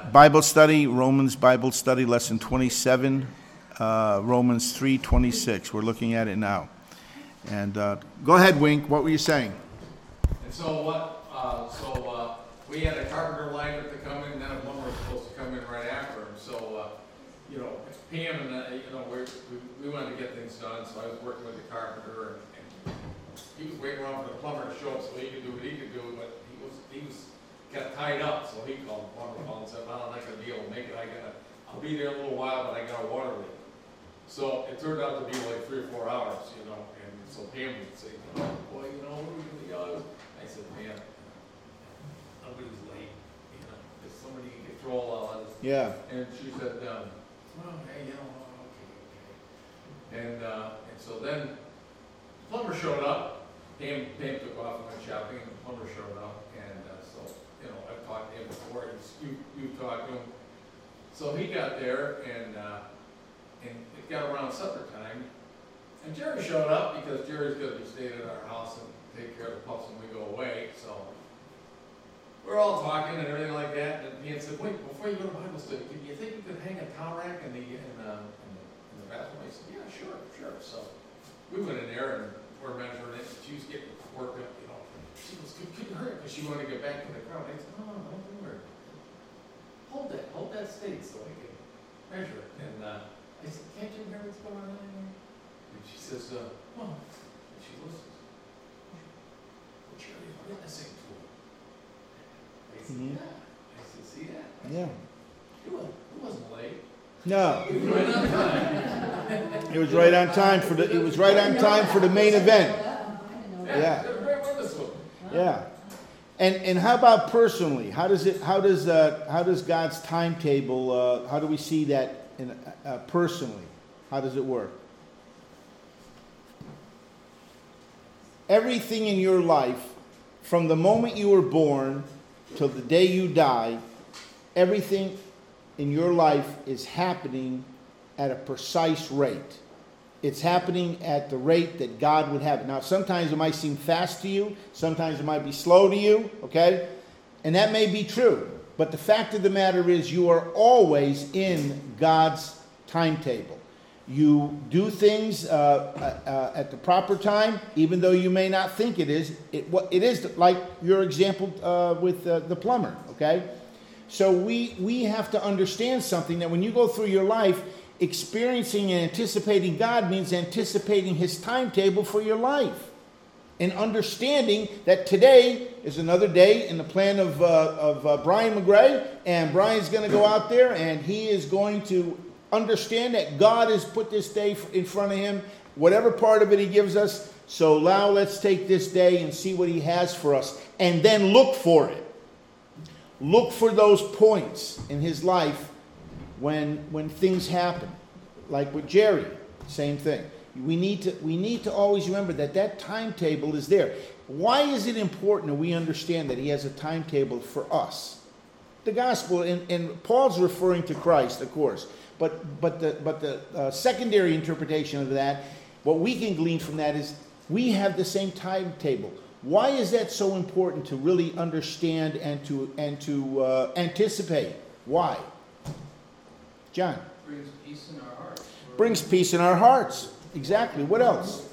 Bible study, Romans Bible study, lesson 27, Romans 3:26. We're looking at it now. And go ahead, Wink. What were you saying? And so we had a carpenter liner to come in, and then a plumber was supposed to come in right after him. So, Pam and we wanted to get things done, so I was working with the carpenter, and he was waiting around for the plumber to show up so he could do what he could do, but he got tied up, so he called the plumber and said, "Well, I'm not going to be able to make it. I'll be there a little while, but I got a water leak." So it turned out to be like 3 or 4 hours, and so Pam would say, "Oh, boy, what are we going to do?" I said, "Man, nobody's late, if somebody can control all of this." Yeah. And she said, "Well, hey, okay. And so then the plumber showed up. Pam took off and went shopping, and the plumber showed up. And so, I've talked to him before. You talked to him. So he got there, and it got around supper time. And Jerry showed up because Jerry's going to be staying at our house and take care of the pups when we go away. So we're all talking and everything like that. And he said, "Wait, before you go to Bible study, do you think you could hang a towel rack in the bathroom?" I said, "Yeah, sure." So we went in there and we're measuring it. She was getting worked up, She was couldn't hurry because she wanted to get back to the crowd. I said, "No, don't worry. Hold that steady so I can measure it." And I said, "Can't you hear what's going on in there?" And she says, "Well," and she listens. "Well, Jerry's witnessing to it." I said, "Yeah." I said, "See that?" Yeah. It wasn't late. No. It was right on time. It was right on time for the main event. Yeah. Yeah. And how about personally? How does God's timetable? How do we see that personally? How does it work? Everything in your life, from the moment you were born till the day you die, everything in your life is happening at a precise rate. It's happening at the rate that God would have it. Now, sometimes it might seem fast to you. Sometimes it might be slow to you, okay? And that may be true. But the fact of the matter is you are always in God's timetable. You do things at the proper time, even though you may not think it is. It is like your example with the plumber, okay? So we have to understand something, that when you go through your life, experiencing and anticipating God means anticipating His timetable for your life. And understanding that today is another day in the plan of Brian McGray, and Brian's going to go out there and he is going to understand that God has put this day in front of him, whatever part of it He gives us. So now let's take this day and see what He has for us, and then look for it. Look for those points in his life when things happen. Like with Jerry, same thing. We need to always remember that timetable is there. Why is it important that we understand that He has a timetable for us? The gospel, and Paul's referring to Christ, of course, but the secondary interpretation of that, what we can glean from that is we have the same timetable. Why is that so important to really understand and to anticipate? Why? John? Brings peace in our hearts. Brings peace in our hearts. Exactly. What else?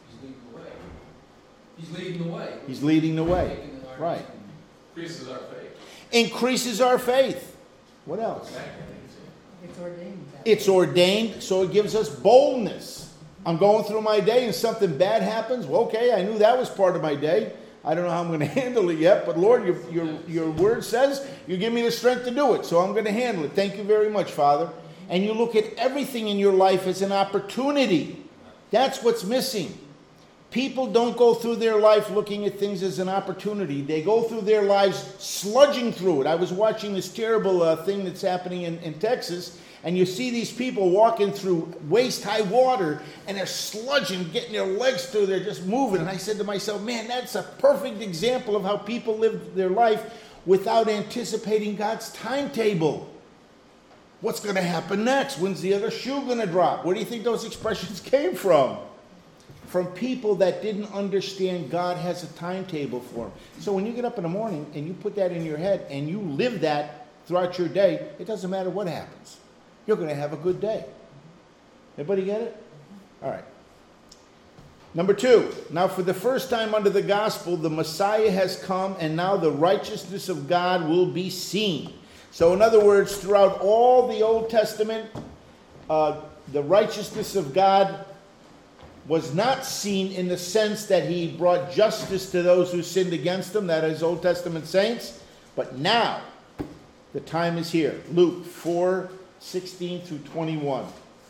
He's leading the way. He's leading the way. Right. Increases our faith. Increases our faith. What else? It's ordained. It's ordained, so it gives us boldness. I'm going through my day and something bad happens. Well, okay, I knew that was part of my day. I don't know how I'm going to handle it yet, but Lord, your word says you give me the strength to do it, so I'm going to handle it. Thank you very much, Father. And you look at everything in your life as an opportunity. That's what's missing. People don't go through their life looking at things as an opportunity. They go through their lives sludging through it. I was watching this terrible thing that's happening in Texas, and you see these people walking through waist-high water, and they're sludging, getting their legs through, they're just moving. And I said to myself, man, that's a perfect example of how people live their life without anticipating God's timetable. What's going to happen next? When's the other shoe going to drop? Where do you think those expressions came from? From people that didn't understand God has a timetable for them. So when you get up in the morning and you put that in your head and you live that throughout your day, it doesn't matter what happens. You're going to have a good day. Everybody get it? All right. Number 2, now for the first time under the gospel, the Messiah has come, and now the righteousness of God will be seen. So in other words, throughout all the Old Testament, the righteousness of God was not seen in the sense that he brought justice to those who sinned against him, that is Old Testament saints. But now, the time is here. Luke 4:16 through 21.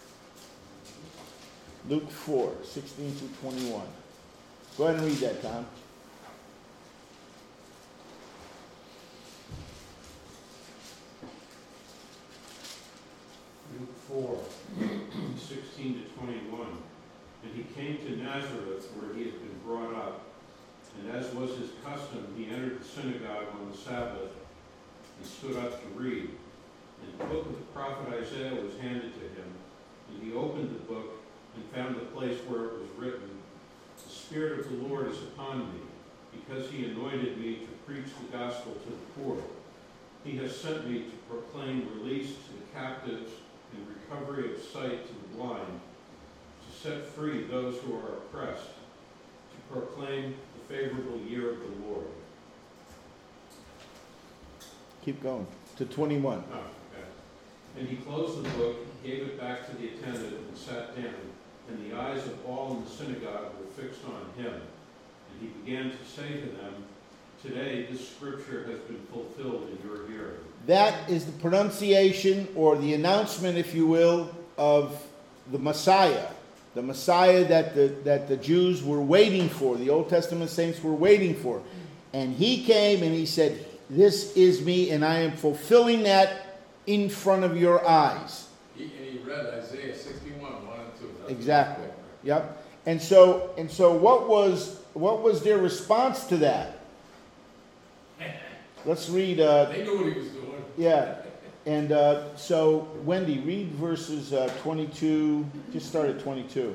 Luke 4:16 through 21. Go ahead and read that, Tom. Luke 4:16 to 21. And he came to Nazareth, where he had been brought up. And as was his custom, he entered the synagogue on the Sabbath and stood up to read. And the book of the prophet Isaiah was handed to him. And he opened the book and found the place where it was written, "The Spirit of the Lord is upon me, because he anointed me to preach the gospel to the poor. He has sent me to proclaim release to the captives and recovery of sight to the blind, to set free those who are oppressed, to proclaim the favorable year of the Lord." Keep going. To 21. Oh, okay. And he closed the book, gave it back to the attendant, and sat down. And the eyes of all in the synagogue were fixed on him. And he began to say to them, "Today this scripture has been fulfilled in your hearing." That is the pronunciation, or the announcement, if you will, of the Messiah. The Messiah that the Jews were waiting for, the Old Testament saints were waiting for. And he came and he said, "This is me, and I am fulfilling that in front of your eyes." And he read Isaiah 61, 1 and 2. That's Exactly. Yep. And so what was their response to that? Let's read. They knew what he was doing. Yeah. And so, Wendy, read verses 22. Just start at 22.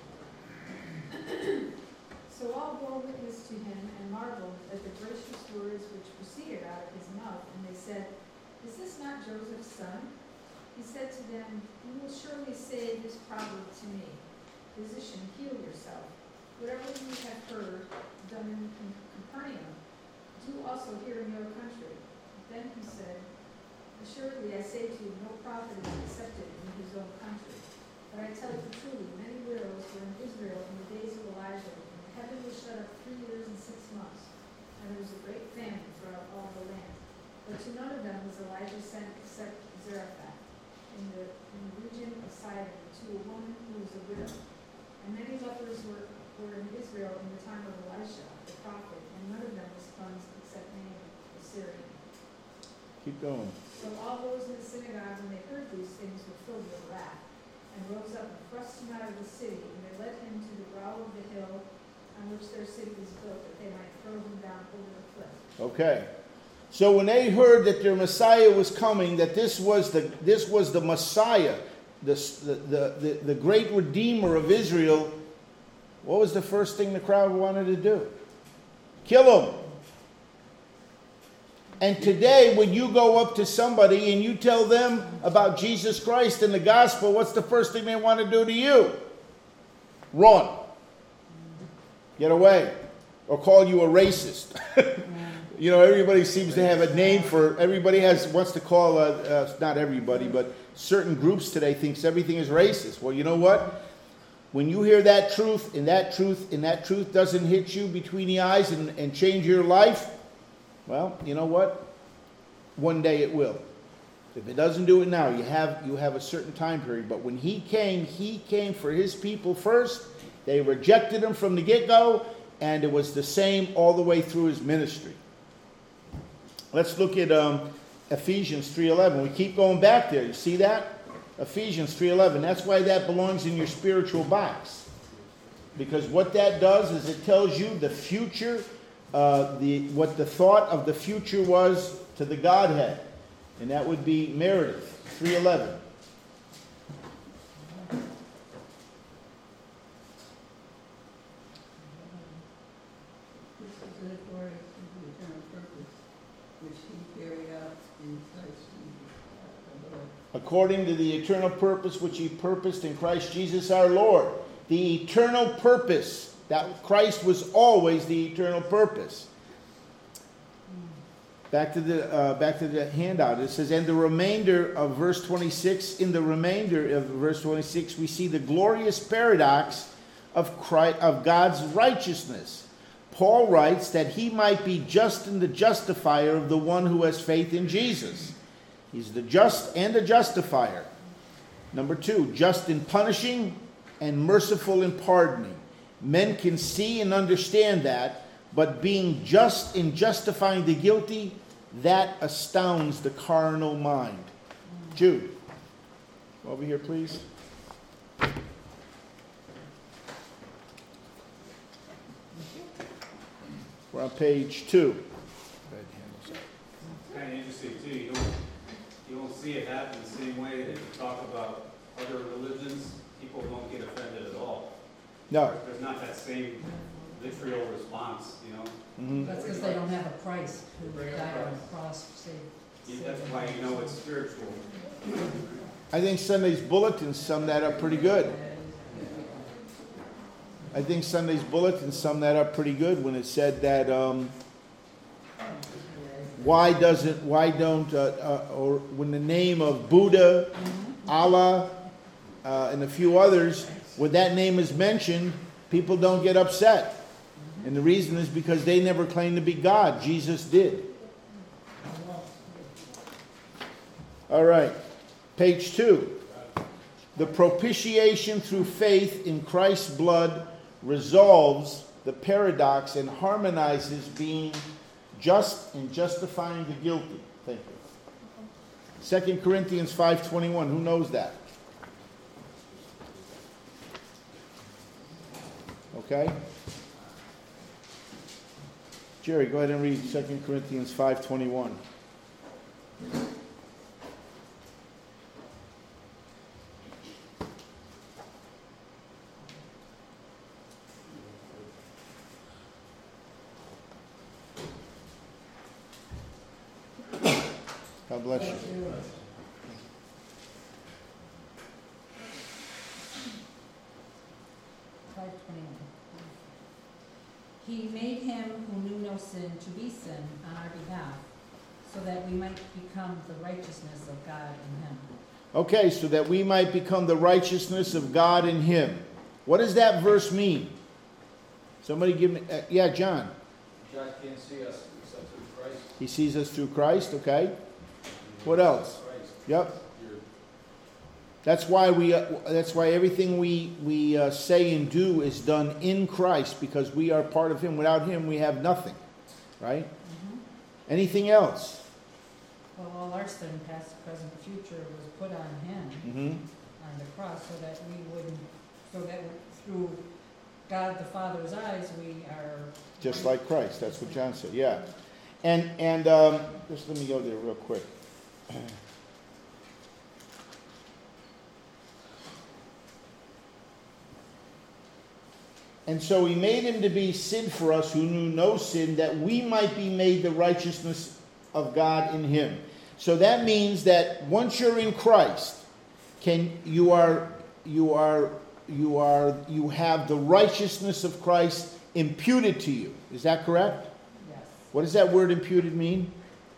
So all bore witness to him and marveled at the gracious words which proceeded out of his mouth. And they said, "Is this not Joseph's son?" He said to them, "You will surely say this proverb to me, 'Physician, heal yourself. Whatever you have heard done in Capernaum, do also here in your country." Then he said, "Assuredly I say to you, no prophet is accepted in his own country. But I tell you truly, many widows were in Israel in the days of Elijah, and the heaven was shut up 3 years and 6 months, and there was a great famine throughout all the land. But to none of them was Elijah sent except Zarephath, in the region of Sidon, to a woman who was a widow. And many lepers were in Israel in the time of Elisha, the prophet, and none of them was cleansed except Naaman the Syrian." Keep going. So all those in the synagogue, when they heard these things, were filled with wrath, and rose up and thrust him out of the city, and they led him to the brow of the hill on which their city was built, that they might throw him down over the cliff. Okay. So when they heard that their Messiah was coming, that this was the Messiah, the great Redeemer of Israel, what was the first thing the crowd wanted to do? Kill him. And today, when you go up to somebody and you tell them about Jesus Christ and the gospel, what's the first thing they want to do to you? Run. Get away. Or call you a racist. You know, everybody seems to have a name for, everybody wants to call, not everybody, but certain groups today thinks everything is racist. Well, you know what? When you hear that truth, and that truth doesn't hit you between the eyes and change your life, well, you know what? One day it will. If it doesn't do it now, you have a certain time period. But when he came for his people first. They rejected him from the get-go, and it was the same all the way through his ministry. Let's look at Ephesians 3:11. We keep going back there. You see that? Ephesians 3:11. That's why that belongs in your spiritual box. Because what that does is it tells you the future, what the thought of the future was to the Godhead. And that would be Meredith, 3:11. This is according to the eternal purpose which he carried out in Christ according to the eternal purpose which he purposed in Christ Jesus our Lord. The eternal purpose. That Christ was always the eternal purpose. Back to the handout. It says, and the remainder of verse 26, in the remainder of verse 26, we see the glorious paradox of God's righteousness. Paul writes that he might be just and the justifier of the one who has faith in Jesus. He's the just and the justifier. Number 2, just in punishing and merciful in pardoning. Men can see and understand that, but being just in justifying the guilty, that astounds the carnal mind. Jude, over here, please. We're on page 2. It's kind of interesting too. You don't see it happen the same way that you talk about other religions. People don't get offended at all. No. There's not that same vitriol response, you know. Mm-hmm. That's because they don't have a Christ who died on the cross to save. That's why you know it's spiritual. I think Sunday's bulletins sum that up pretty good. I think Sunday's bulletin summed that up pretty good when it said that why don't or when the name of Buddha, Allah, and a few others, when that name is mentioned, people don't get upset. And the reason is because they never claimed to be God. Jesus did. All right, page 2. The propitiation through faith in Christ's blood resolves the paradox and harmonizes being just and justifying the guilty. Thank you. 2 Corinthians 5:21. Who knows that? Okay. Jerry, go ahead and read 2 Corinthians 5:21. God bless you. He made him who knew no sin to be sin on our behalf, so that we might become the righteousness of God in him. Okay, so that we might become the righteousness of God in him. What does that verse mean? Somebody give me... yeah, John. God can't see us except through Christ. He sees us through Christ, okay. What else? Christ. Yep. That's why everything we say and do is done in Christ, because we are part of him. Without him, we have nothing, right? Mm-hmm. Anything else? Well, all our sin, past, present, future, was put on him Mm-hmm. on the cross, so that through God the Father's eyes, we are Just like Christ. That's what John said. Yeah. And just let me go there real quick. And so he made him to be sin for us who knew no sin, that we might be made the righteousness of God in him. So that means that once you're in Christ, you have the righteousness of Christ imputed to you. Is that correct? yes. What does that word imputed mean?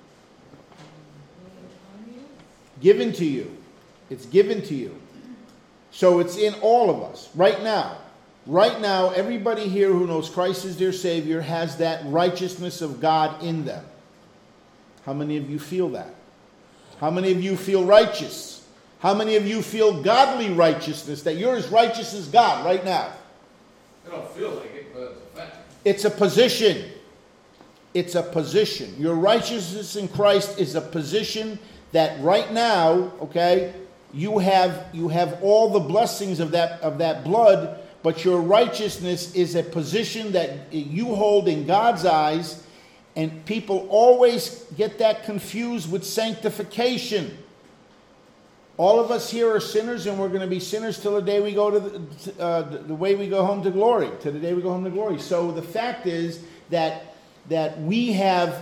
Given to you. It's given to you. So it's in all of us right now. Right now, everybody here who knows Christ as their Savior has that righteousness of God in them. How many of you feel that? How many of you feel righteous? How many of you feel godly righteousness, that you're as righteous as God right now? I don't feel like it, but it's a fact. It's a position. It's a position. Your righteousness in Christ is a position that right now, okay, you have all the blessings of that blood. But your righteousness is a position that you hold in God's eyes, and people always get that confused with sanctification. All of us here are sinners, and we're going to be sinners till the day we go to the way we go home to glory. To the day we go home to glory. So the fact is that we have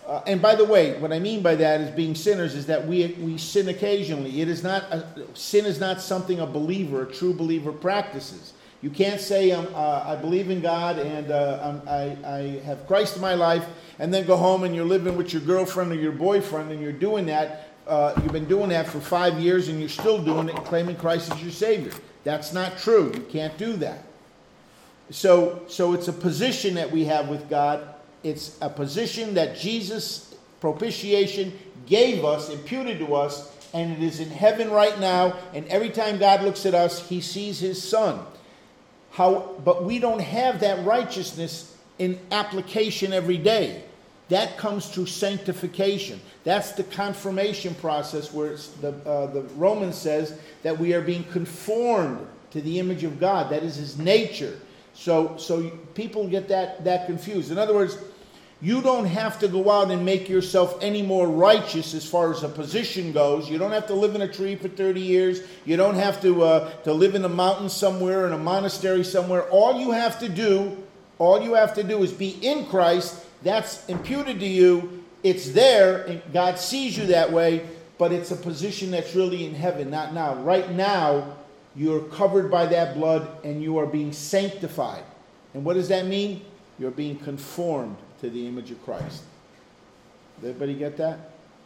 And by the way, what I mean by that is being sinners is that we sin occasionally. It is not sin is not something a believer, a true believer, practices. You can't say I believe in God and I have Christ in my life, and then go home and you're living with your girlfriend or your boyfriend and you're doing that. You've been doing that for 5 years and you're still doing it, claiming Christ as your Savior. That's not true. You can't do that. So it's a position that we have with God. It's a position that Jesus' propitiation gave us, imputed to us, and it is in heaven right now. And every time God looks at us, he sees his Son. But we don't have that righteousness in application every day. That comes through sanctification. That's the confirmation process where it's the Romans says that we are being conformed to the image of God. That is his nature. So people get that confused. In other words, you don't have to go out and make yourself any more righteous as far as a position goes. You don't have to live in a tree for 30 years. You don't have to live in a mountain somewhere, in a monastery somewhere. All you have to do is be in Christ. That's imputed to you. It's there, and God sees you that way, but it's a position that's really in heaven, not now. Right now, you're covered by that blood, and you are being sanctified. And what does that mean? You're being conformed to the image of Christ. Did everybody get that?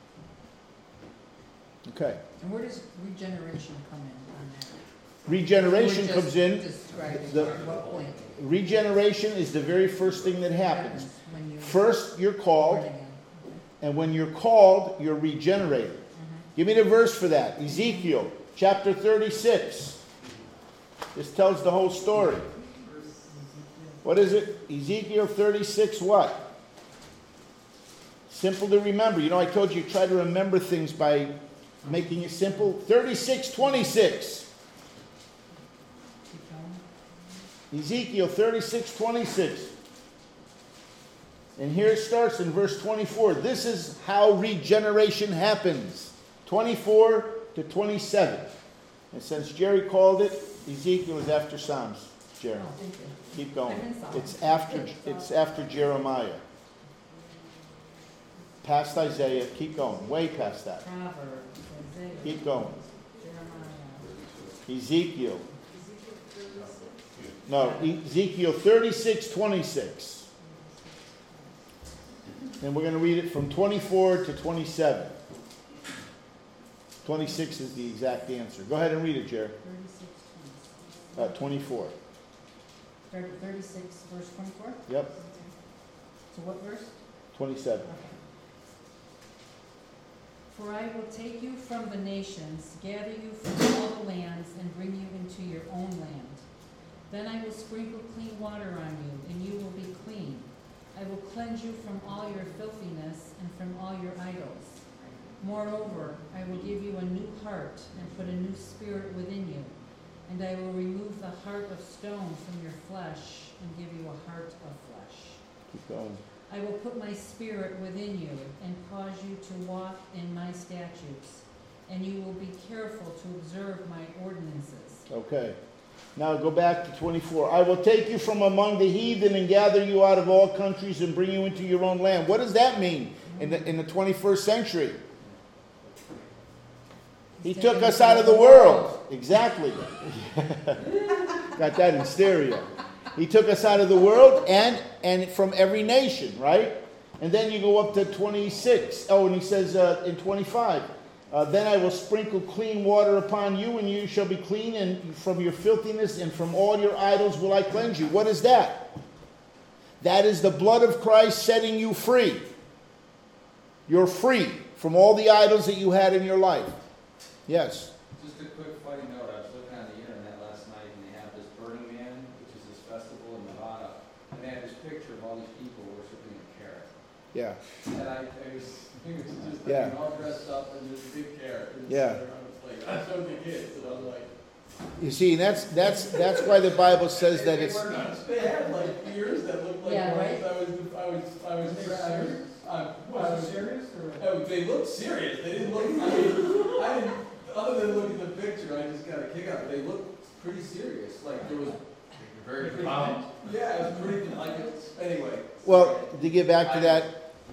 Okay. And where does regeneration come in on that? Regeneration We're comes in. describing the- at what point? Regeneration is the very first thing that happens. When you First, you're born called, again. and when you're called, you're regenerated. Give me the verse for that. Ezekiel chapter 36. This tells the whole story. What is it? Ezekiel 36 what? Simple to remember. You know, I told you try to remember things by making it simple. 36:26. Keep going. Ezekiel 36:26. And here it starts in verse 24. This is how regeneration happens. 24 to 27. And since Jerry called it, Ezekiel is after Psalms. Jerry, Oh, thank you. keep going. I'm in Psalms. It's after Jeremiah. Past Isaiah. Keep going. Way past that. Proverbs, Isaiah, Keep going. Jeremiah. Ezekiel. No, Ezekiel 36:26. And we're going to read it from 24 to 27. 26 is the exact answer. Go ahead and read it, Jerry. 36, 24. 36, verse 24? Yep, So what verse? 27. Okay. For I will take you from the nations, gather you from all the lands, and bring you into your own land. Then I will sprinkle clean water on you, and you will be clean. I will cleanse you from all your filthiness and from all your idols. Moreover, I will give you a new heart and put a new spirit within you. And I will remove the heart of stone from your flesh and give you a heart of flesh. Keep going. I will put my spirit within you and cause you to walk in my statutes, and you will be careful to observe my ordinances. Okay. Now go back to 24. I will take you from among the heathen and gather you out of all countries and bring you into your own land. What does that mean in the 21st century? He took us out of the world. Exactly. Got that in stereo. He took us out of the world and from every nation, right? And then you go up to 26. Oh, and he says in 25, then I will sprinkle clean water upon you, and you shall be clean, and from your filthiness and from all your idols will I cleanse you. What is that? That is the blood of Christ setting you free. You're free from all the idols that you had in your life. Yes. Just a quick funny note, I was looking on the internet last night and they have this Burning Man, which is this festival in Nevada, and they have this picture of all these people worshiping a carrot. Yeah. And it was just Yeah. all dressed up in this big carrot. And Yeah. I showed the kids and I was like, You see, that's why the Bible says that it's. they had like ears that looked like Yeah, ones. right. I was serious? Was it serious? Or? They looked serious. They didn't look, I didn't, other than looking at the picture, I just got a kick out. They looked pretty serious. Like there was, Very devout. yeah, it was pretty, like, anyway. Well, to get back to that,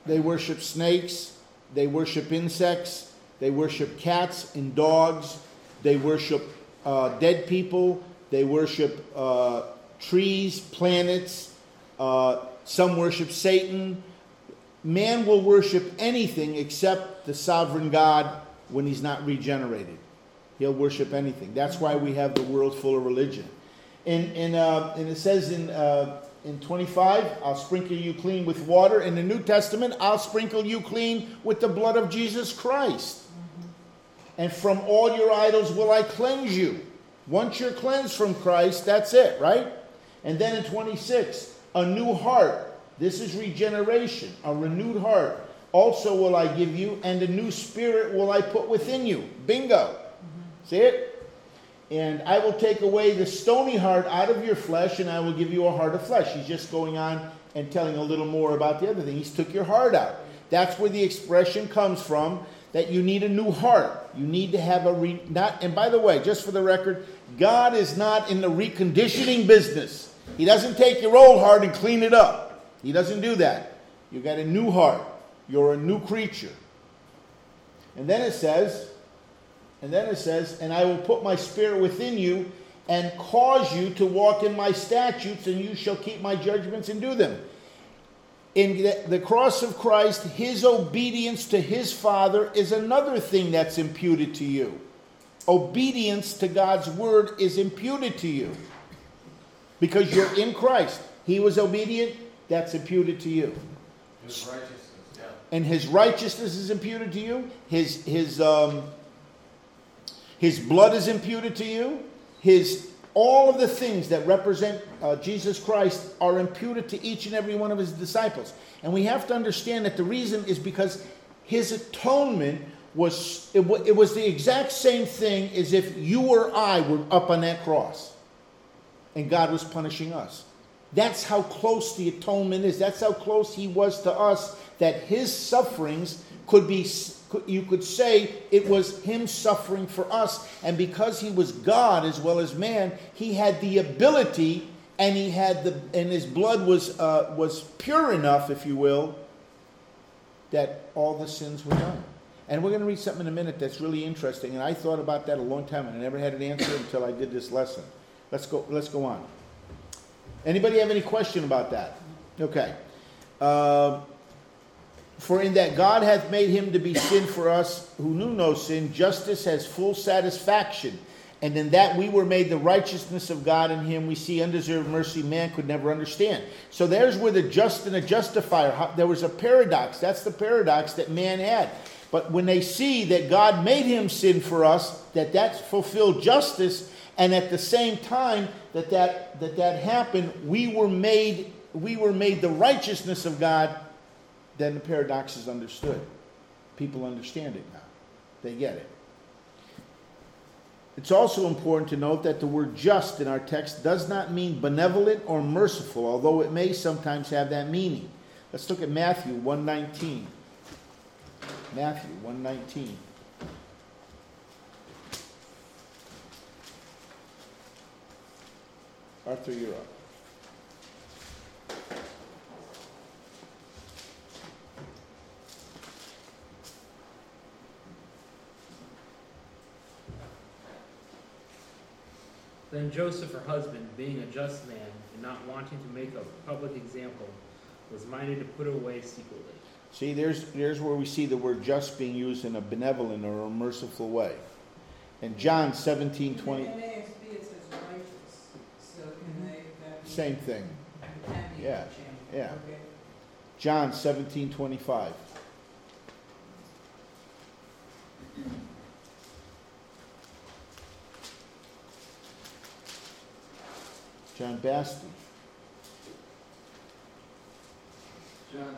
They worship snakes. They worship insects. They worship cats and dogs. They worship dead people. They worship trees, planets. Some worship Satan. Man will worship anything except the sovereign God when he's not regenerated. He'll worship anything. That's why we have the world full of religion. And it says in 25, I'll sprinkle you clean with water. In the New Testament, I'll sprinkle you clean with the blood of Jesus Christ. And from all your idols will I cleanse you. Once you're cleansed from Christ, that's it, right? And then in 26, a new heart. This is regeneration, a renewed heart. Also will I give you, and a new spirit will I put within you. Bingo. See it? And I will take away the stony heart out of your flesh, and I will give you a heart of flesh. He's just going on and telling a little more about the other thing. He's took your heart out. That's where the expression comes from, that you need a new heart. You need to have and by the way, just for the record, God is not in the reconditioning business. He doesn't take your old heart and clean it up. He doesn't do that. You got a new heart. You're a new creature. And then it says, and I will put my spirit within you and cause you to walk in my statutes, and you shall keep my judgments and do them. In the cross of Christ, his obedience to his Father is another thing that's imputed to you. Obedience to God's word is imputed to you. Because you're in Christ. He was obedient, that's imputed to you. His righteousness, yeah. And his righteousness is imputed to you. His blood is imputed to you. All of the things that represent Jesus Christ are imputed to each and every one of his disciples. And we have to understand that the reason is because his atonement was the exact same thing as if you or I were up on that cross. And God was punishing us. That's how close the atonement is. That's how close he was to us, that his sufferings you could say it was him suffering for us. And because he was God as well as man, he had the ability, and and his blood was pure enough, if you will, that all the sins were done. And we're going to read something in a minute that's really interesting. And I thought about that a long time, and I never had an answer until I did this lesson. Let's go on. Anybody have any question about that? Okay. For in that God hath made him to be sin for us who knew no sin, justice has full satisfaction. And in that we were made the righteousness of God in him. We see undeserved mercy man could never understand. So there's where the just and the justifier, there was a paradox. That's the paradox that man had. But when they see that God made him sin for us, that fulfilled justice, and at the same time that happened, we were made the righteousness of God, then the paradox is understood. People understand it now. They get it. It's also important to note that the word just in our text does not mean benevolent or merciful, although it may sometimes have that meaning. Let's look at Matthew 1:19. Matthew 1:19. Arthur, you're up. Then Joseph, her husband, being a just man and not wanting to make a public example, was minded to put her away secretly. See, there's where we see the word just being used in a benevolent or a merciful way. And John 17:20. In NASB it says righteous, so can they? Same thing. Can be Yeah, changed. yeah. Okay. John 17:25. John Basti. John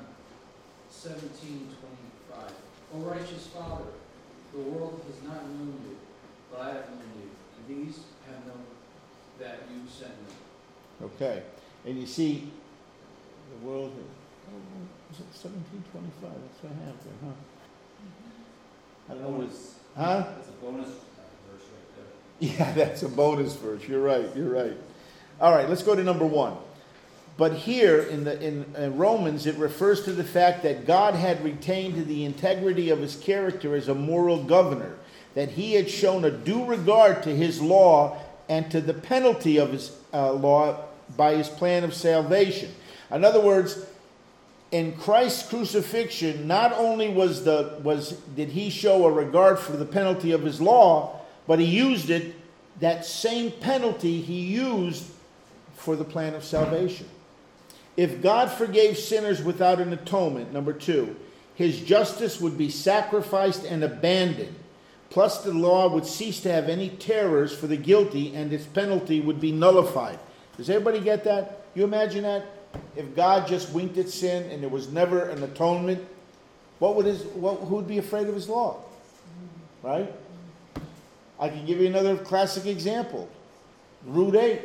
17:25. O righteous Father, the world has not known you, but I have known you, and these have known that you sent me. Okay. And you see, the world, is it 1725? That's what I have there, huh? I don't know what it's, huh? That's a bonus verse right there. Yeah, that's a bonus verse. You're right. All right, let's go to number 1. But here in Romans, it refers to the fact that God had retained the integrity of his character as a moral governor, that he had shown a due regard to his law and to the penalty of his law by his plan of salvation. In other words, in Christ's crucifixion, not only did he show a regard for the penalty of his law, but he used it, that same penalty he used for the plan of salvation. If God forgave sinners without an atonement, number 2, his justice would be sacrificed and abandoned. Plus, the law would cease to have any terrors for the guilty, and its penalty would be nullified. Does everybody get that? You imagine that? If God just winked at sin and there was never an atonement, who would be afraid of his law? Right? I can give you another classic example. Route 8.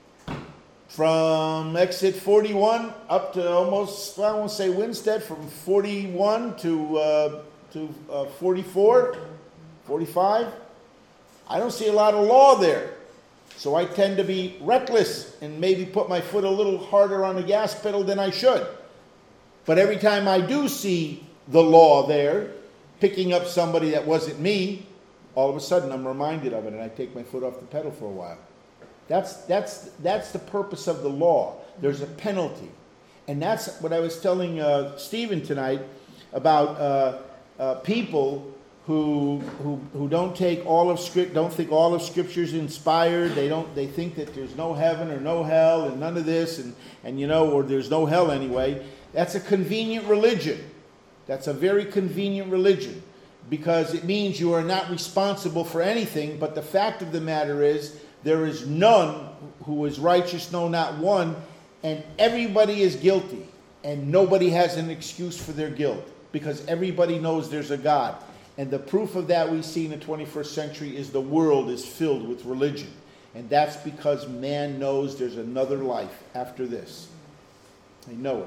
From exit 41 up to almost, I won't say Winstead, from 41 to 44, 45. I don't see a lot of law there. So I tend to be reckless and maybe put my foot a little harder on the gas pedal than I should. But every time I do see the law there, picking up somebody that wasn't me, all of a sudden I'm reminded of it and I take my foot off the pedal for a while. That's the purpose of the law. There's a penalty. And that's what I was telling Stephen tonight about people who don't take all of Scripture, don't think all of Scripture's inspired. They think that there's no heaven or no hell and none of this and or there's no hell anyway. That's a convenient religion. That's a very convenient religion because it means you are not responsible for anything. But the fact of the matter is, there is none who is righteous, no, not one, and everybody is guilty, and nobody has an excuse for their guilt, because everybody knows there's a God. And the proof of that we see in the 21st century is the world is filled with religion. And that's because man knows there's another life after this. They know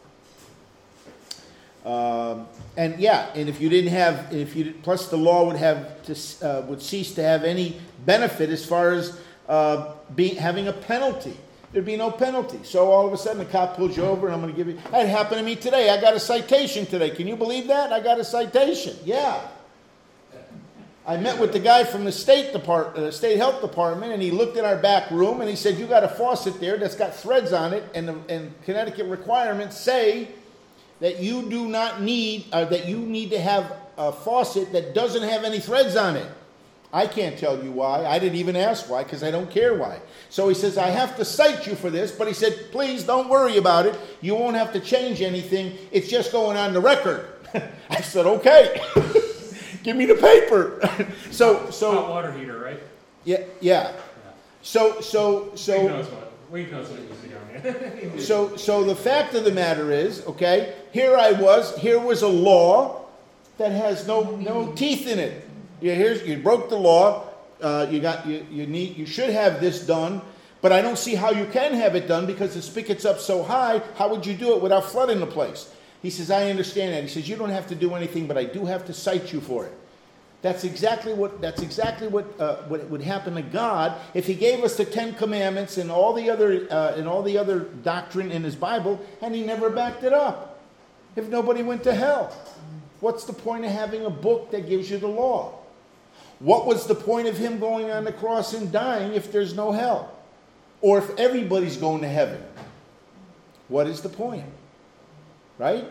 it. And if you didn't have, plus the law would cease to have any benefit as far as having a penalty. There'd be no penalty. So all of a sudden the cop pulls you over and I'm going to give you... That happened to me today. I got a citation today. Can you believe that? I got a citation. Yeah. I met with the guy from the state health department, and he looked at our back room and he said, "You got a faucet there that's got threads on it, and Connecticut requirements say that you do not need, that you need to have a faucet that doesn't have any threads on it." I can't tell you why. I didn't even ask why, because I don't care why. So he says, "I have to cite you for this," but he said, "Please don't worry about it. You won't have to change anything. It's just going on the record." I said, "Okay." Give me the paper. So hot water heater, right? Yeah. So Wade knows what you see down here. So the fact of the matter is, okay, here was a law that has no teeth in it. You broke the law. You should have this done, but I don't see how you can have it done because the spigot's up so high. How would you do it without flooding the place? He says, "I understand that." He says, "You don't have to do anything, but I do have to cite you for it." That's exactly what would happen to God if He gave us the 10 Commandments and all the other doctrine in His Bible, and He never backed it up. If nobody went to hell, what's the point of having a book that gives you the law? What was the point of Him going on the cross and dying if there's no hell, or if everybody's going to heaven? What is the point? Right?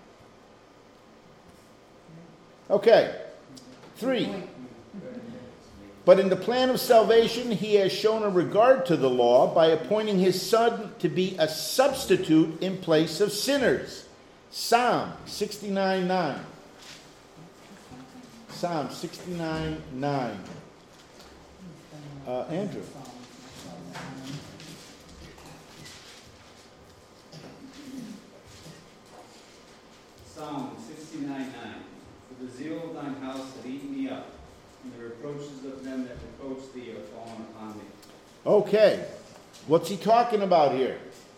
Okay. 3. But in the plan of salvation, He has shown a regard to the law by appointing His Son to be a substitute in place of sinners. Psalm 69:9. Psalm 69:9. Andrew. Psalm 69:9. For the zeal of thine house hath eaten me up, and the reproaches of them that reproach thee are fallen upon me. Okay. What's he talking about here?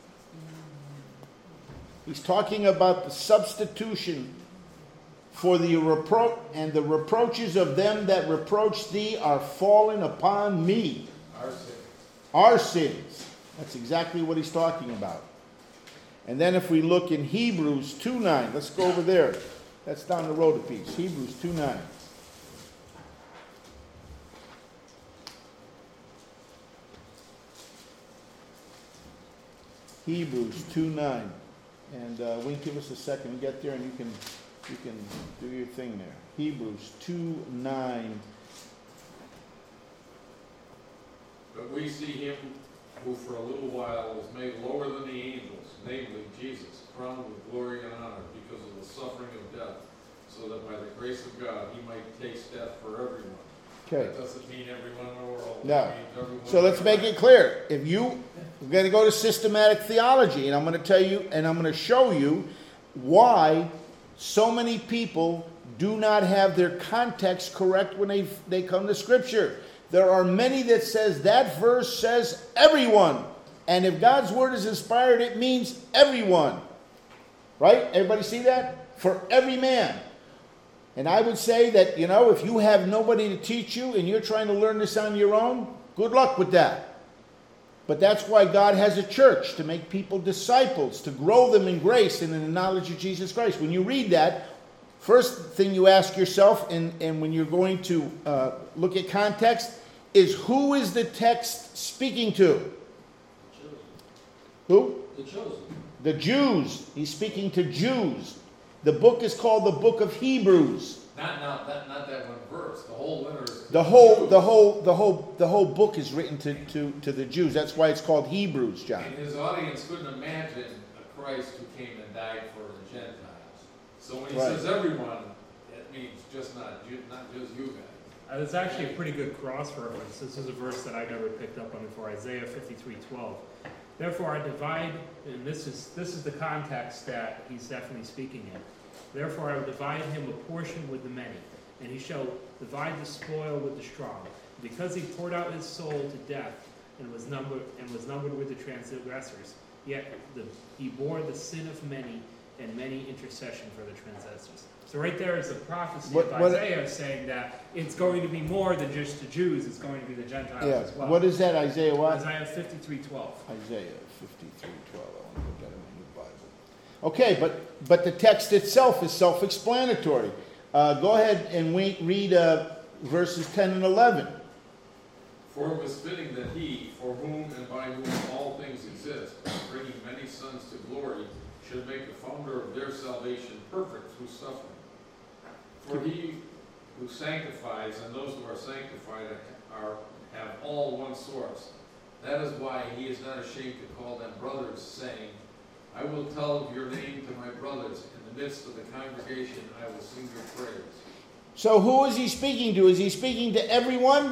He's talking about the substitution for the reproaches of them that reproach thee are fallen upon me. Our sin. Our sins. That's exactly what he's talking about. And then if we look in Hebrews 2:9, let's go over there. That's down the road a piece. Hebrews 2:9. Hebrews 2:9. And Wink, give us a second to get there, and you can do your thing there. Hebrews 2:9. But we see him who for a little while was made lower than the angels, namely Jesus, crowned with glory and honor because of the suffering of death, so that by the grace of God he might taste death for everyone. Okay. That doesn't mean everyone in the world. No. It means everyone. So let's make it clear. We're going to go to systematic theology, and I'm going to tell you, and I'm going to show you why so many people do not have their context correct when they come to Scripture. There are many that says that verse says everyone. And if God's word is inspired, it means everyone. Right? Everybody see that? For every man. And I would say that, if you have nobody to teach you and you're trying to learn this on your own, good luck with that. But that's why God has a church, to make people disciples, to grow them in grace and in the knowledge of Jesus Christ. When you read that, first thing you ask yourself, and when you're going to look at context, is who is the text speaking to? The chosen. Who? The chosen. The Jews. He's speaking to Jews. The book is called the book of Hebrews. Not that one verse. The whole letter is. The whole book is written to the Jews. That's why it's called Hebrews, John. And his audience couldn't imagine a Christ who came and died for the Gentiles. So when he says everyone, it means just not just you guys. That's actually a pretty good cross reference. This is a verse that I never picked up on before, Isaiah 53:12. Therefore I divide, and this is the context that he's definitely speaking in. Therefore I will divide him a portion with the many, and he shall divide the spoil with the strong. Because he poured out his soul to death and was numbered with the transgressors, yet he bore the sin of many, and many intercession for the transgressors. So right there is a prophecy of Isaiah saying that it's going to be more than just the Jews, it's going to be the Gentiles as well. What is that, Isaiah what? Isaiah 53:12. Isaiah 53:12. I want to put that in my new Bible. Okay, but the text itself is self-explanatory. Go ahead and read verses 10 and 11. For it was fitting that he, for whom and by whom all things exist, bringing many sons to glory, should make the founder of their salvation perfect through suffering. For he who sanctifies and those who are sanctified have all one source. That is why he is not ashamed to call them brothers, saying, I will tell of your name to my brothers. In the midst of the congregation I will sing your praise. So who is he speaking to? Is he speaking to everyone?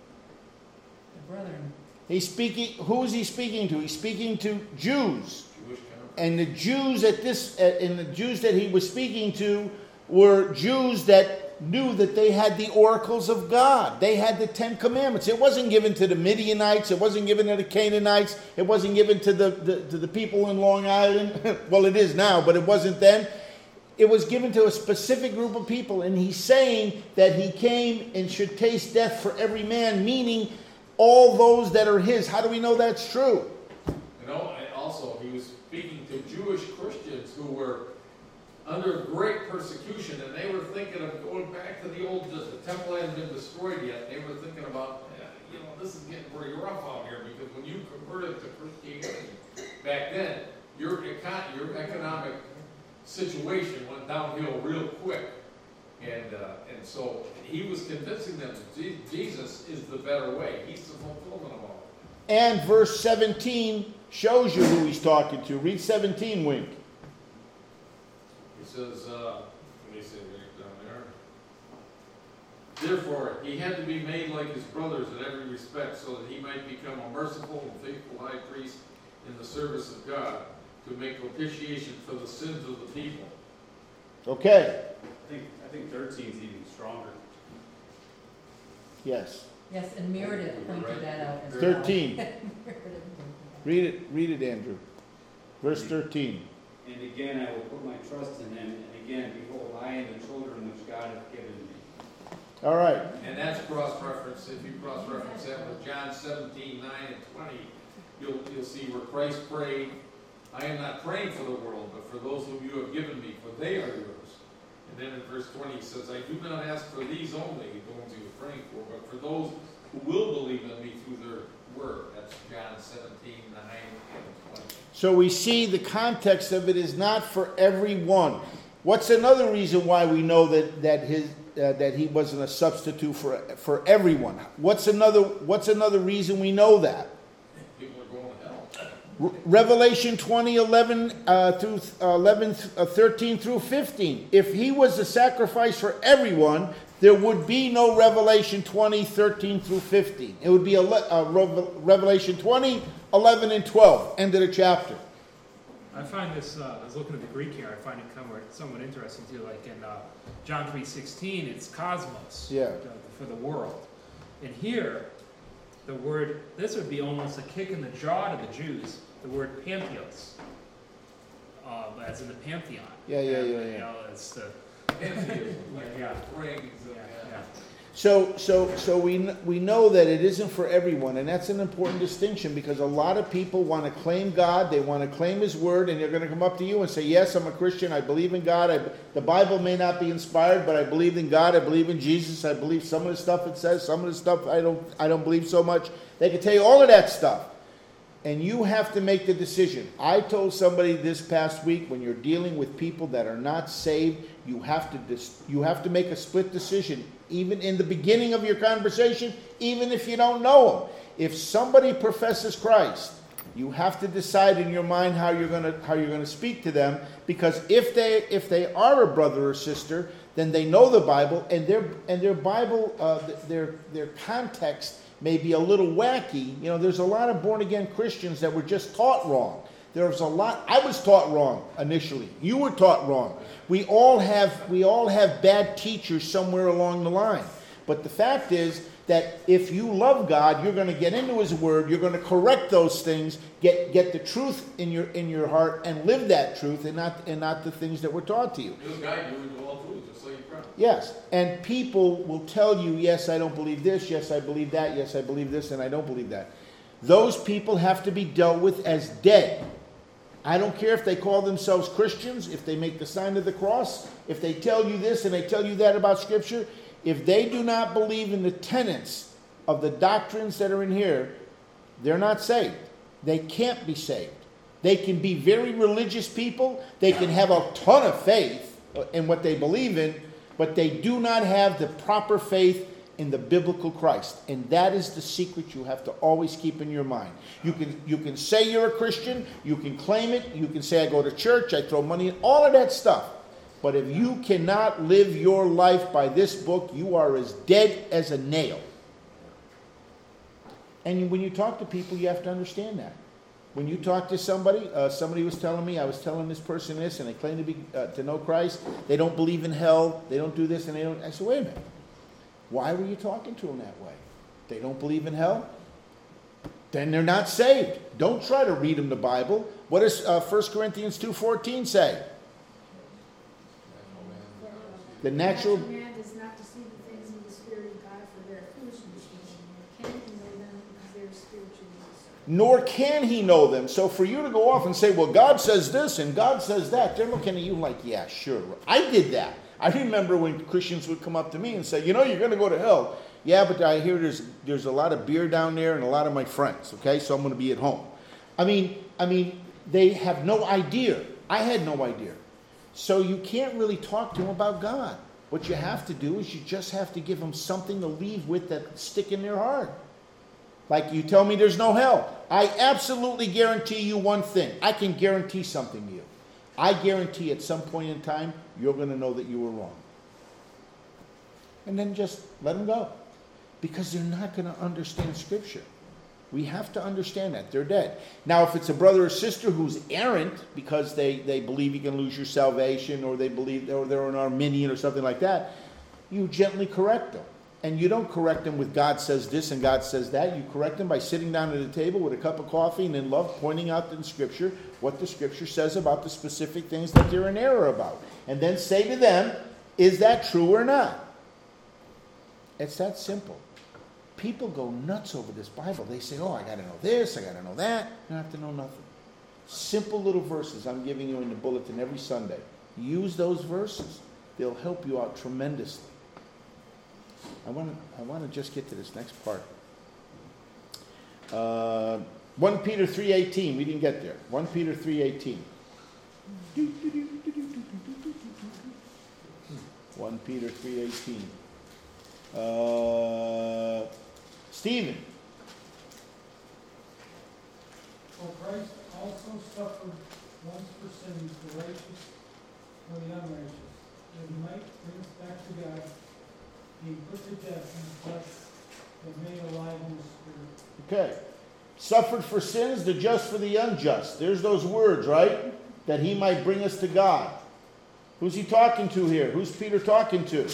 The brethren. Who is he speaking to? He's speaking to Jews. Jewish And the Jews the Jews that he was speaking to were Jews that knew that they had the oracles of God. They had the 10 Commandments. It wasn't given to the Midianites. It wasn't given to the Canaanites. It wasn't given to the people in Long Island. Well, it is now, but it wasn't then. It was given to a specific group of people. And he's saying that he came and should taste death for every man, meaning all those that are his. How do we know that's true? Also, he was speaking to Jewish Christians who were under great persecution, and they were thinking of going back to the old, the temple hadn't been destroyed yet. They were thinking about, this is getting pretty rough out here, because when you converted to Christianity back then, your economic situation went downhill real quick. And so he was convincing them Jesus is the better way. He's the fulfillment of all. And verse 17 shows you who he's talking to. Read 17, Wink. He says, let me see right down there. Therefore, he had to be made like his brothers in every respect, so that he might become a merciful and faithful high priest in the service of God, to make propitiation for the sins of the people. Okay. I think 13 is even stronger. Yes. Yes, and Meredith pointed that out as well. 13. Read it, Andrew. Verse 13. And again, I will put my trust in him, and again, behold, I and the children which God hath given me. All right. And that's cross-reference. If you cross-reference that with John 17:9 and 20, you'll see where Christ prayed, I am not praying for the world, but for those whom you have given me, for they are yours. And then in verse 20 he says, I do not ask for these only, the ones you were praying for, but for those who will believe in me through their word. That's John 17, 9, and 20. So we see the context of it is not for everyone. What's another reason why we know that he wasn't a substitute for everyone? What's another reason we know that? People are going to hell. Revelation 20:11 through 13 through 15. If he was a sacrifice for everyone, there would be no Revelation 20:13 through 15. It would be Revelation 20, 11, and 12. End of the chapter. I find this, I was looking at the Greek here, I find it somewhat interesting too, like in John 3:16, it's cosmos, Yeah. For the world. And here, the word, this would be almost a kick in the jaw to the Jews, the word pantheos, as in the pantheon. Yeah. You know, it's the, Pantheism, like Yeah. rings, yeah. So we know that it isn't for everyone, and that's an important distinction because a lot of people want to claim God, they want to claim His Word, and they're going to come up to you and say, yes, I'm a Christian, I believe in God, the Bible may not be inspired, but I believe in God, I believe in Jesus, I believe some of the stuff it says, some of the stuff I don't believe so much. They can tell you all of that stuff. And you have to make the decision. I told somebody this past week, when you're dealing with people that are not saved, you have to make a split decision, even in the beginning of your conversation, even if you don't know them. If somebody professes Christ, you have to decide in your mind how you're going to speak to them, because if they are a brother or sister, then they know the Bible, and their Bible, their context may be a little wacky. You know, there's a lot of born-again Christians that were just taught wrong. There's a lot. I was taught wrong initially. You were taught wrong. We all have bad teachers somewhere along the line. But the fact is that if you love God, you're going to get into His Word. You're going to correct those things, get the truth in your heart, and live that truth, and not the things that were taught to you. He'll guide you into all truth, just like you promised. Yes, and people will tell you, yes, I don't believe this, yes, I believe that, yes, I believe this, and I don't believe that. Those people have to be dealt with as dead. I don't care if they call themselves Christians, if they make the sign of the cross, if they tell you this and they tell you that about Scripture. If they do not believe in the tenets of the doctrines that are in here, they're not saved. They can't be saved. They can be very religious people. They can have a ton of faith in what they believe in, but they do not have the proper faith in the biblical Christ. And that is the secret you have to always keep in your mind. You can say you're a Christian, you can claim it, you can say I go to church, I throw money in, all of that stuff. But if you cannot live your life by this book, you are as dead as a nail. And when you talk to people, you have to understand that. When you talk to somebody, somebody was telling me, I was telling this person this, and they claim to know Christ. They don't believe in hell. They don't do this, and they don't. I said, wait a minute. Why were you talking to them that way? They don't believe in hell? Then they're not saved. Don't try to read them the Bible. What does 1 Corinthians 2:14 say? The natural man does not deceive the things of the Spirit of God, for their foolishness to him, nor can he know them because they are spiritually discerned. Nor can he know them. So for you to go off and say, well, God says this and God says that, they're looking at you like, yeah, sure. I did that. I remember when Christians would come up to me and say, you know, you're going to go to hell. Yeah, but I hear there's a lot of beer down there and a lot of my friends, okay, so I'm going to be at home. I mean, they have no idea. I had no idea. So you can't really talk to them about God. What you have to do is you just have to give them something to leave with that stick in their heart. Like you tell me there's no hell. I absolutely guarantee you one thing. I can guarantee something to you. I guarantee at some point in time, you're going to know that you were wrong. And then just let them go. Because they're not going to understand Scripture. We have to understand that. They're dead. Now, if it's a brother or sister who's errant because they believe you can lose your salvation, or they believe or they're an Arminian or something like that, you gently correct them. And you don't correct them with God says this and God says that. You correct them by sitting down at a table with a cup of coffee and in love pointing out in Scripture what the Scripture says about the specific things that they're in error about. And then say to them, is that true or not? It's that simple. People go nuts over this Bible. They say, oh, I got to know this, I got to know that. You don't have to know nothing. Simple little verses I'm giving you in the bulletin every Sunday. Use those verses. They'll help you out tremendously. I want to just get to this next part. 1 Peter 3:18. We didn't get there. 1 Peter 3:18. 1 Peter 3:18. Stephen. For Christ also suffered once for sins, the righteous for the unrighteous, that he might bring us back to God, being put to death in the flesh, but made alive in the spirit. Okay. Suffered for sins, the just for the unjust. There's those words, right? That he might bring us to God. Who's he talking to here? Who's Peter talking to?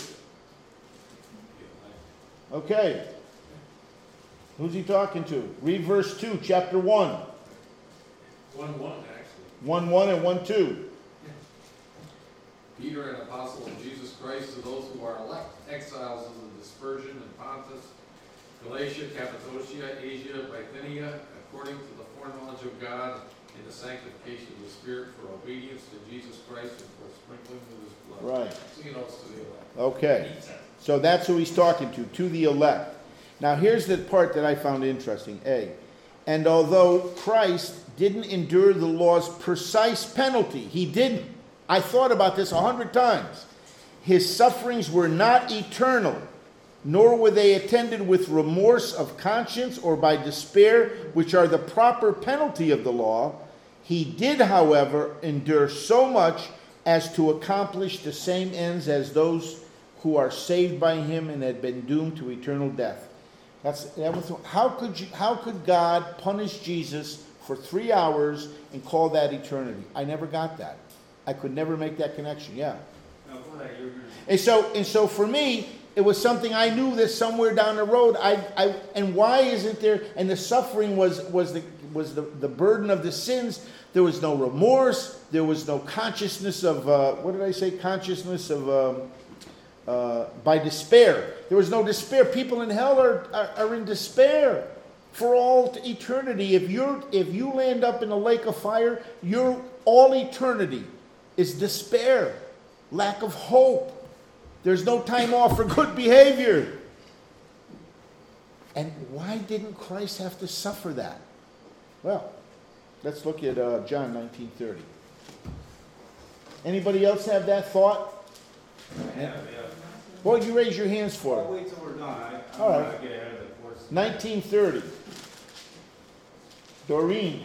Okay. Who's he talking to? Read verse 2, chapter 1. 1:1 actually. 1:1 and 1:2. Peter, an apostle of Jesus Christ, to those who are elect, exiles of the dispersion in Pontus, Galatia, Cappadocia, Asia, Bithynia, according to the foreknowledge of God, in the sanctification of the Spirit, for obedience to Jesus Christ and for sprinkling with his blood. Right. So you know it's to the elect. Okay. So that's who he's talking to the elect. Now here's the part that I found interesting. And although Christ didn't endure the law's precise penalty, he didn't. I thought about this 100 times. His sufferings were not eternal, nor were they attended with remorse of conscience or by despair, which are the proper penalty of the law. He did, however, endure so much as to accomplish the same ends as those who are saved by him and had been doomed to eternal death. How could God punish Jesus for 3 hours and call that eternity? I never got that. I could never make that connection. Yeah. No, go ahead. And so for me, it was something I knew that somewhere down the road. And why isn't there? And the suffering was the burden of the sins. There was no remorse. There was no consciousness of what did I say? Consciousness of by despair. There was no despair. People in hell are in despair for all eternity. If you land up in a lake of fire, your all eternity is despair, lack of hope. There's no time off for good behavior. And why didn't Christ have to suffer that? Well, let's look at John 19:30. Anybody else have that thought? Yeah. Well, you raise your hands for I'll it. wait till we're done. I All want right. to get ahead of the course. 1930. Doreen.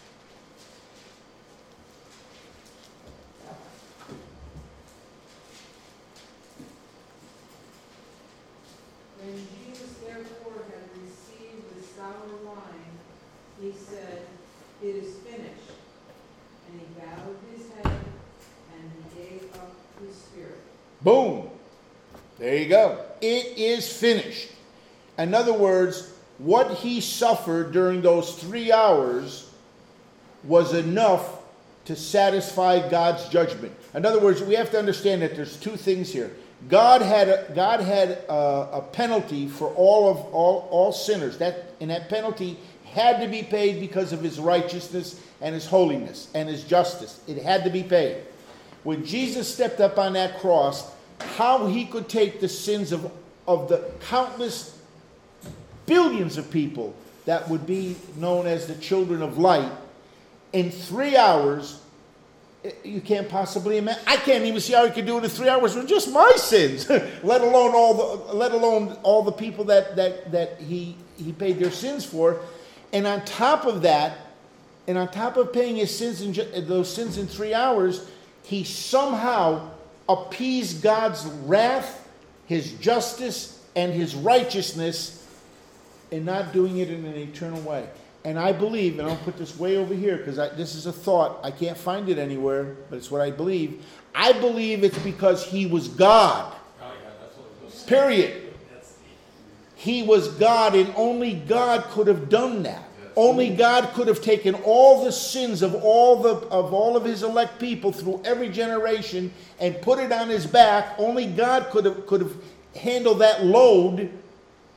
When Jesus therefore had received the sour wine, he said, "It is finished." And he bowed his head and he gave up his spirit. Boom. There you go. It is finished. In other words, what he suffered during those 3 hours was enough to satisfy God's judgment. In other words, we have to understand that there's two things here. God had a penalty for all sinners. And that penalty had to be paid because of his righteousness and his holiness and his justice. It had to be paid. When Jesus stepped up on that cross, how he could take the sins of the countless billions of people that would be known as the children of light in 3 hours, you can't possibly imagine. I can't even see how he could do it in 3 hours with just my sins, let alone all the people that he paid their sins for. And on top of that, and on top of paying his sins those sins in 3 hours, he somehow appeased God's wrath, his justice, and his righteousness in not doing it in an eternal way. And I believe, and I'll put this way over here because this is a thought. I can't find it anywhere, but it's what I believe. I believe it's because he was God. Oh, yeah, that's what it was. Period. He was God, and only God could have done that. Only God could have taken all the sins of all of his elect people through every generation and put it on his back. Only God could have handled that load.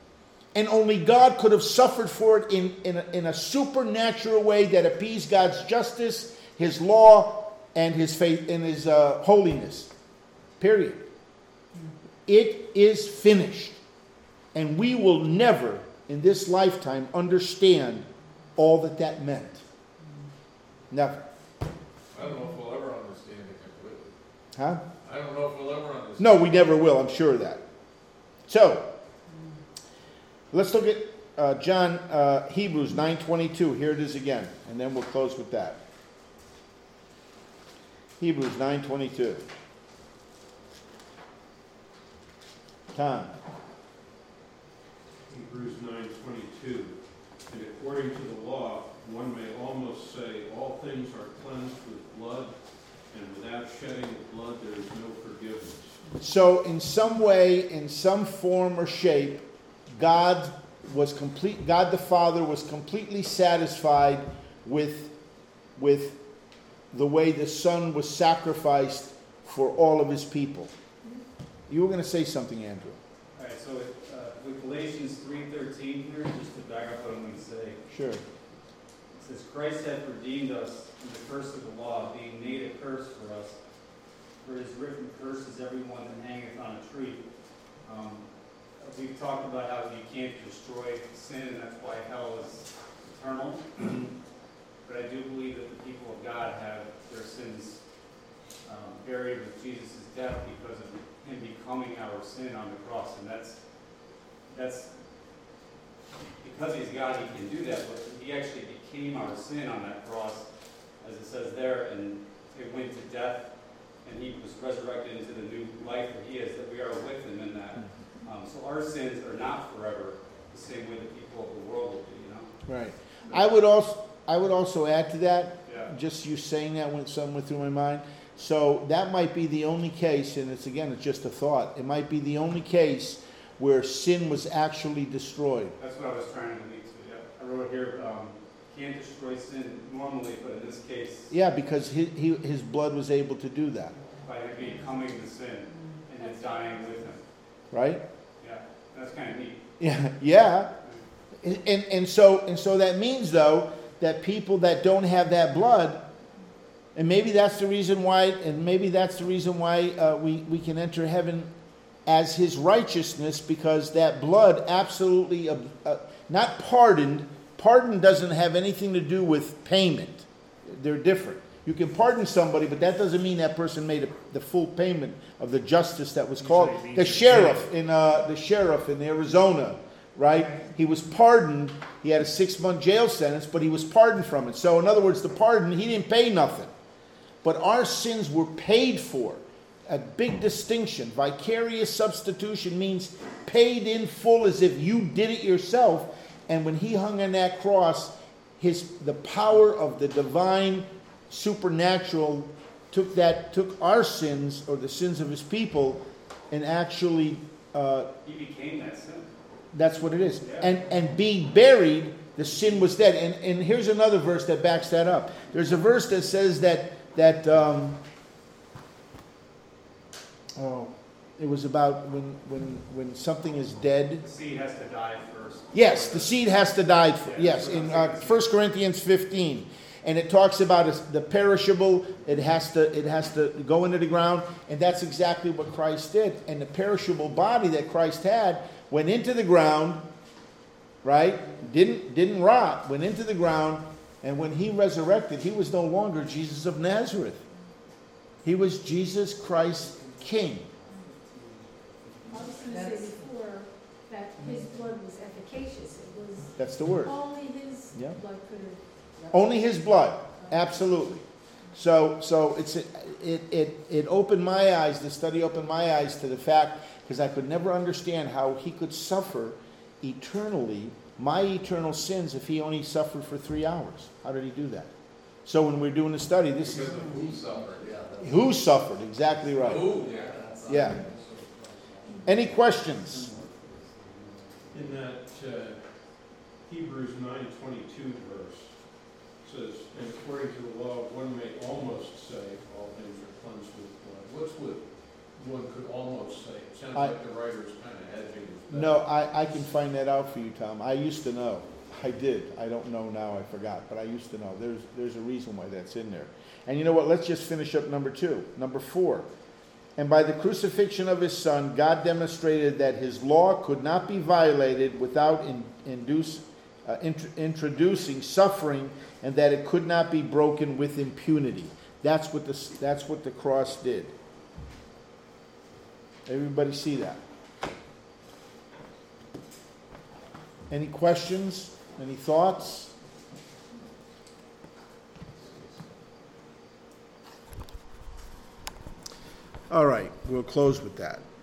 And only God could have suffered for it in a supernatural way that appeased God's justice, His law, and His faith and His holiness. Period. It is finished. And we will never, in this lifetime, understand all that meant. Never. I don't know if we'll ever understand it completely. Huh? I don't know if we'll ever understand. No, we never will. I'm sure of that. So, let's look at Hebrews 9:22. Here it is again, and then we'll close with that. Hebrews 9:22. Tom. Hebrews 9:22. And according to the law, one may almost say all things are cleansed with blood, and without shedding of blood there is no forgiveness. So in some way, in some form or shape, God the Father was completely satisfied with the way the Son was sacrificed for all of His people. You were going to say something, Andrew. All right, so with Galatians 3:13 here, just to back up what I'm going to say. Sure. It says, Christ hath redeemed us from the curse of the law, being made a curse for us. For it is written, cursed is everyone that hangeth on a tree. We've talked about how you can't destroy sin, and that's why hell is eternal. But I do believe that the people of God have their sins buried with Jesus' death because of Him becoming our sin on the cross. And that's because He's God, He can do that, but He actually became our sin on that cross, as it says there, and it went to death, and He was resurrected into the new life that He is, that we are with Him in that. So our sins are not forever, the same way the people of the world will be, you know? Right. I would also add to that, Yeah. just you saying that went through my mind. So that might be the only case, and it's just a thought. It might be the only case where sin was actually destroyed. That's what I was trying to lead to, yeah. I wrote here, can't destroy sin normally, but in this case... Yeah, because his blood was able to do that. By Him becoming the sin and then dying with Him. Right? Yeah, that's kind of neat. Yeah. And so that means, though, that people that don't have that blood, and maybe that's the reason why, we can enter heaven as His righteousness, because that blood absolutely, not pardoned. Pardon doesn't have anything to do with payment. They're different. You can pardon somebody, but that doesn't mean that person made the full payment of the justice that was called. The sheriff in Arizona, right? He was pardoned. He had a 6-month jail sentence, but he was pardoned from it. So in other words, the pardon, he didn't pay nothing. But our sins were paid for. A big distinction. Vicarious substitution means paid in full, as if you did it yourself. And when He hung on that cross, the power of the divine supernatural took our sins, or the sins of His people, and actually He became that sin. That's what it is. Yeah. And being buried, the sin was dead. And here's another verse that backs that up. There's a verse that says that it was about when something is dead. The seed has to die first. Yes, the seed has to die. Yes, in 1 Corinthians 15. And it talks about the perishable, it has to go into the ground, and that's exactly what Christ did. And the perishable body that Christ had went into the ground, right? Didn't rot, went into the ground, and when He resurrected, He was no longer Jesus of Nazareth. He was Jesus Christ King. I was going to say before that His blood was efficacious. It was That's the word. only His Yeah. blood could have. Only His blood, absolutely. So it opened my eyes. The study opened my eyes to the fact, because I could never understand how He could suffer eternally my eternal sins if He only suffered for 3 hours. How did He do that? So when we're doing the study, this Because is of who suffered, yeah. who suffered. Exactly right. Who, yeah. Yeah. Any questions? In that Hebrews 9:22 verse, it says, and according to the law, one may almost say all things are cleansed with blood. What's with? one could almost say. It sounds I- like the writer's kind of hedging. No, I can find that out for you, Tom. I used to know. I did. I don't know now, I forgot, but I used to know. There's a reason why that's in there. And you know what? Let's just finish up number 2. Number 4. And by the crucifixion of his Son, God demonstrated that his law could not be violated without introducing suffering, and that it could not be broken with impunity. That's what the cross did. Everybody see that? Any questions? Any thoughts? All right, we'll close with that.